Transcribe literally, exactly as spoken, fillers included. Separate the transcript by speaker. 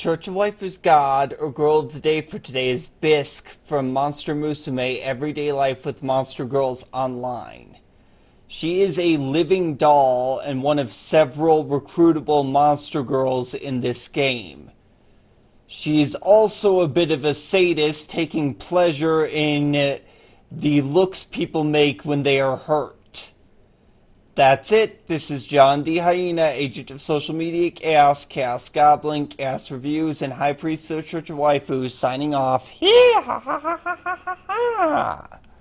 Speaker 1: Church of Waifu's God, or girl of the day for today, is Bisque from Monster Musume Everyday Life with Monster Girls Online. She is a living doll and one of several recruitable monster girls in this game. She is also a bit of a sadist, taking pleasure in the looks people make when they are hurt. That's it. This is John D. Hyena, agent of social media chaos, chaos goblin, chaos reviews, and high priest of the Church of Waifu, signing off. Hee ha ha ha ha ha ha.